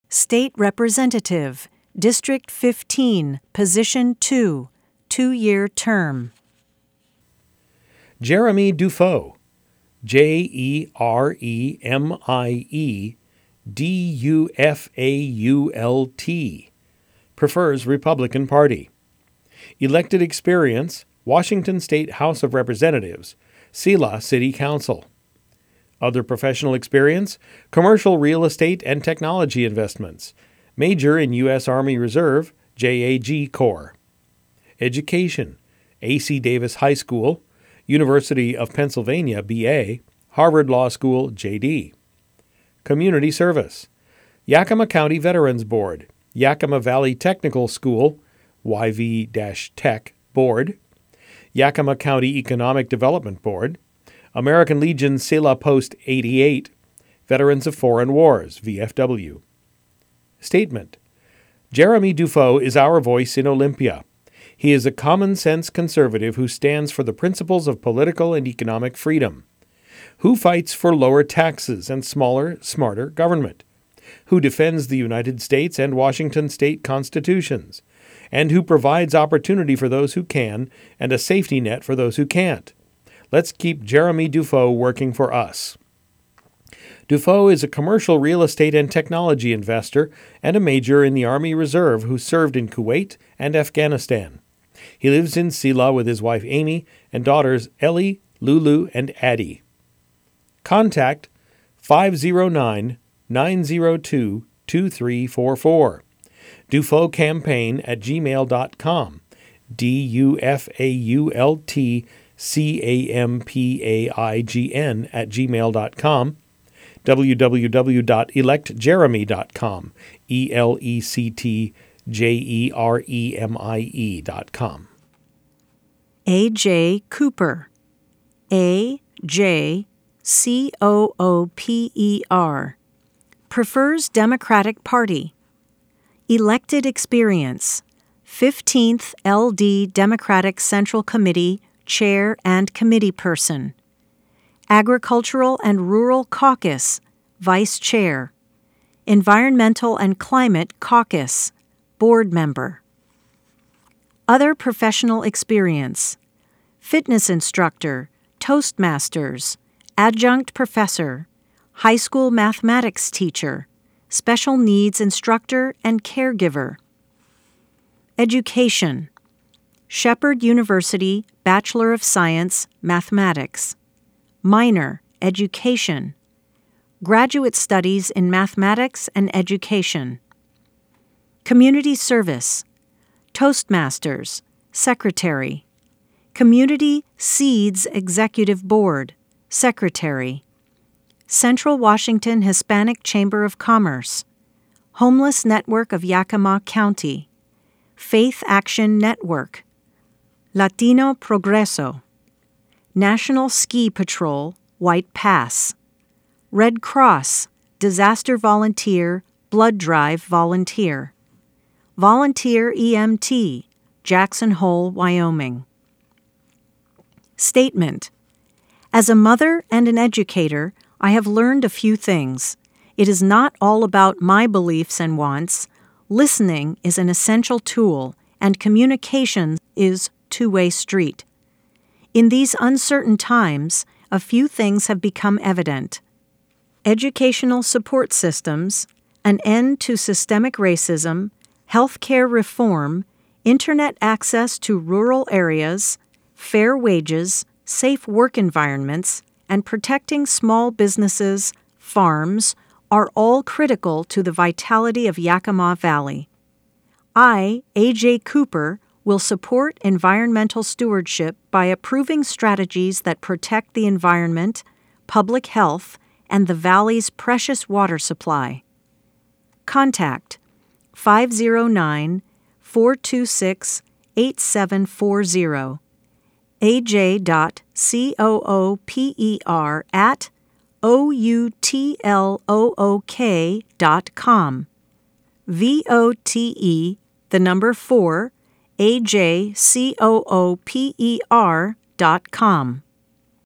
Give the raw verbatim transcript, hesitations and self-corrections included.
State Representative, District fifteen, Position two, two-year term. Jeremy Dufault, J E R E M I E D U F A U L T, prefers Republican Party. Elected experience, Washington State House of Representatives, Selah City Council. Other professional experience, commercial real estate and technology investments. Major in U S Army Reserve, J A G Corps. Education, A C Davis High School, University of Pennsylvania, B A, Harvard Law School, J D. Community service, Yakima County Veterans Board, Yakima Valley Technical School, Y V-Tech Board, Yakima County Economic Development Board, American Legion Selah Post eighty-eight, Veterans of Foreign Wars, V F W. Statement: Jeremy Dufault is our voice in Olympia. He is a common-sense conservative who stands for the principles of political and economic freedom, who fights for lower taxes and smaller, smarter government, who defends the United States and Washington state constitutions, and who provides opportunity for those who can and a safety net for those who can't. Let's keep Jeremy Dufault working for us. Dufault is a commercial real estate and technology investor and a major in the Army Reserve who served in Kuwait and Afghanistan. He lives in Selah with his wife Amy and daughters Ellie, Lulu, and Addie. Contact five oh nine, nine oh two, two three four four. Dufault Campaign at gmail dot com. D U F A U L T C A M P A I G N at gmail dot com. w w w dot elect jeremy dot com. E L E C T J E R E M I E dot com. A J Cooper, A J C O O P E R, prefers Democratic Party. Elected experience, fifteenth L D Democratic Central Committee Chair and Committee Person. Agricultural and Rural Caucus, Vice Chair. Environmental and Climate Caucus, Board Member. Other professional experience, fitness instructor, Toastmasters, adjunct professor, high school mathematics teacher, special needs instructor and caregiver. Education, Shepherd University Bachelor of Science, Mathematics. Minor, Education. Graduate Studies in Mathematics and Education. Community Service, Toastmasters, Secretary. Community Seeds Executive Board, Secretary. Central Washington Hispanic Chamber of Commerce. Homeless Network of Yakima County. Faith Action Network. Latino Progreso. National Ski Patrol, White Pass. Red Cross, Disaster Volunteer, Blood Drive Volunteer. Volunteer E M T, Jackson Hole, Wyoming. Statement: As a mother and an educator, I have learned a few things. It is not all about my beliefs and wants. Listening is an essential tool, and communication is two-way street. In these uncertain times, a few things have become evident. Educational support systems, an end to systemic racism, healthcare reform, internet access to rural areas, fair wages, safe work environments, and protecting small businesses, farms, are all critical to the vitality of Yakima Valley. I, A J Cooper, will support environmental stewardship by approving strategies that protect the environment, public health, and the valley's precious water supply. Contact five oh nine, four two six, eight seven four zero, a j dot cooper at outlook dot com, V O T E, the number four, A J C O O P E R dot com.